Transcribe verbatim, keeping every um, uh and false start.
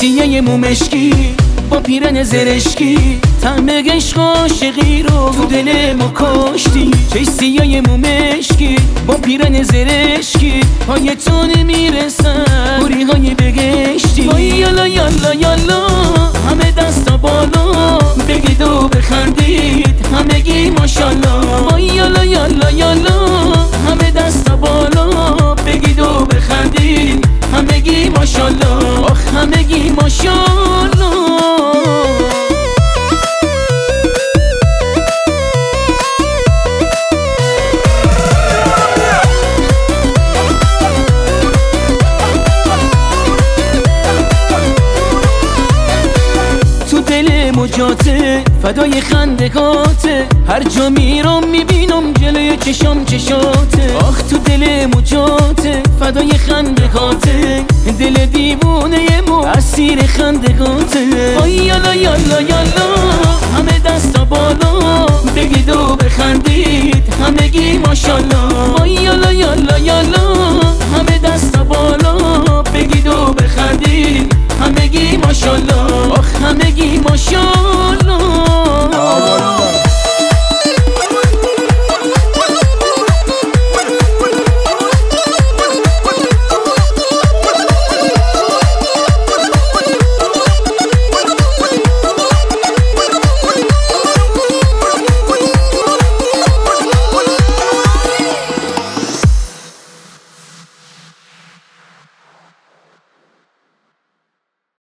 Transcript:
سیه مومشکی با پیرن زرشکی طعم عشق عاشقی رو تو دل ما کاشتی. چه سیه مومشکی با پیرن زرشکی پای تو نمیرسن گوری های بگشتی. وای یالا یالا یالا همه دستا بالا بگید و بخندید همگی ماشالله. وای یالا یالا یالا همه دستا بالا بگید و بخندید همگی ماشالله. آخ همگی ماشالله. مجاته فدای خندگاته هر جا میرم میبینم جلوی چشام چشاته. آخ تو دل مجاته فدای خندگاته دل دیوونه مو اسیر خندگاته. وای یالا یالا یالا همه دستا بالا بگید و بخندید همگی ما